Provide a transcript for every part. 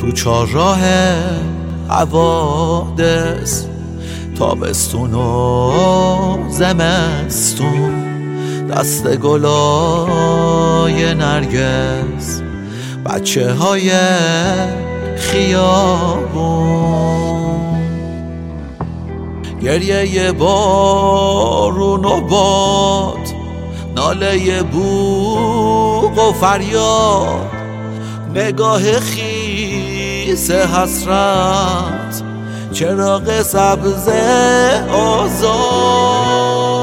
تو چهارراه حوادث، تابستون و زمستون، دست گلای نرگس، بچه های خیابون، گریه بارون و باد، ناله بوق و فریاد، نگاه خیس حسرت، چراغ سبز آزاد.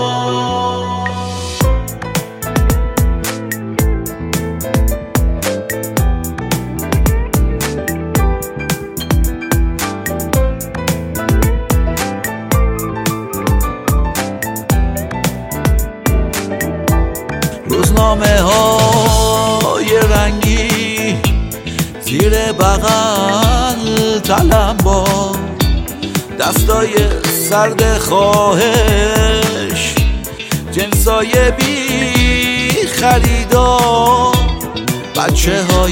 روزنامه های رنگی زیر بغل تلمبار، دستای سرد خواهش، جنسای بی خریدار، بچه های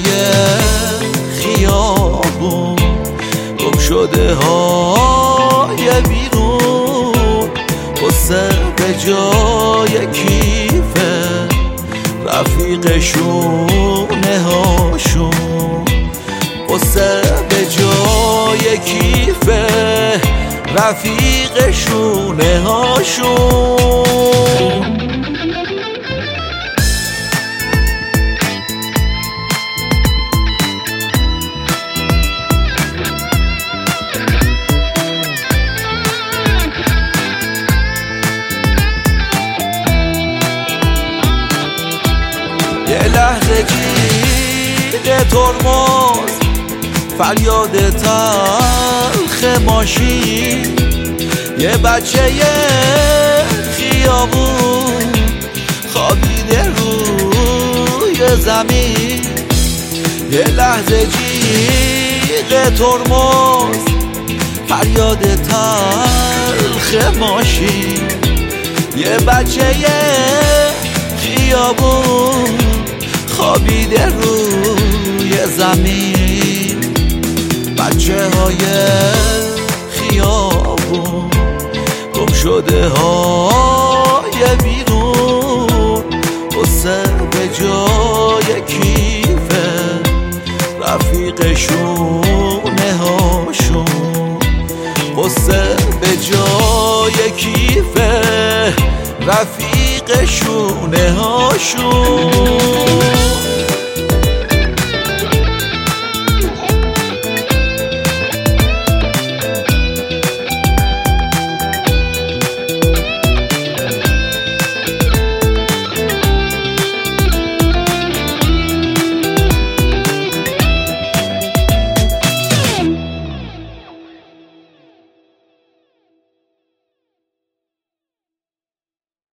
خیابون، گم شده های بیرون، قصه به جای کیفه، رفیقشونه هاشون، قصه به جای کیفه، رفیقشونه هاشون. یه لحظه گیر ترمز، فریاد تلخ ماشین، یه بچه خیابون خوابیده روی زمین. یه لحظه جیغ ترمز، فریاد تلخ ماشین، یه بچه خیابون خوابیده روی زمین. بچه های خیابون، گم شده های بیرون، قصه به جای کیفه، رفیقشونه هاشون، قصه به جای کیفه، رفیقشونه هاشون.